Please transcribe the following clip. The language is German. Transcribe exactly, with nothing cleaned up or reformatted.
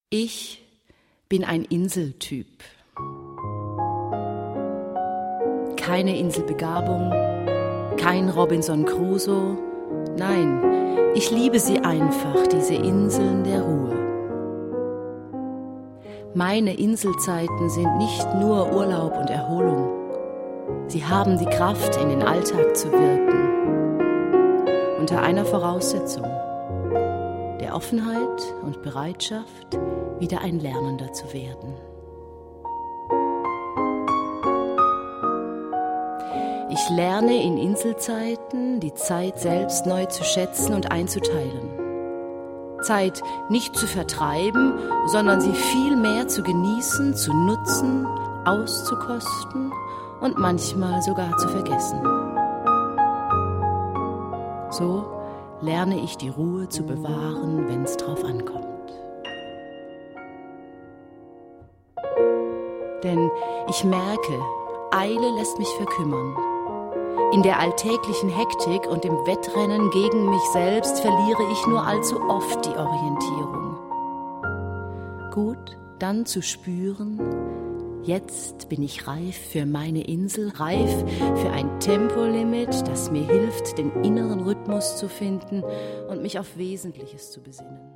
Ich bin ein Inseltyp. Keine Inselbegabung, kein Robinson Crusoe. Nein, ich liebe sie einfach, diese Inseln der Ruhe. Meine Inselzeiten sind nicht nur Urlaub und Erholung. Sie haben die Kraft, in den Alltag zu wirken. Unter einer Voraussetzung: der Offenheit und Bereitschaft, wieder ein Lernender zu werden. Ich lerne in Inselzeiten, die Zeit selbst neu zu schätzen und einzuteilen. Zeit nicht zu vertreiben, sondern sie viel mehr zu genießen, zu nutzen, auszukosten und manchmal sogar zu vergessen. So lerne ich die Ruhe zu bewahren, wenn es drauf ankommt. Denn ich merke, Eile lässt mich verkümmern. In der alltäglichen Hektik und im Wettrennen gegen mich selbst verliere ich nur allzu oft die Orientierung. Gut, dann zu spüren, jetzt bin ich reif für meine Insel, reif für ein Tempolimit, das mir hilft, den inneren Rhythmus zu finden und mich auf Wesentliches zu besinnen.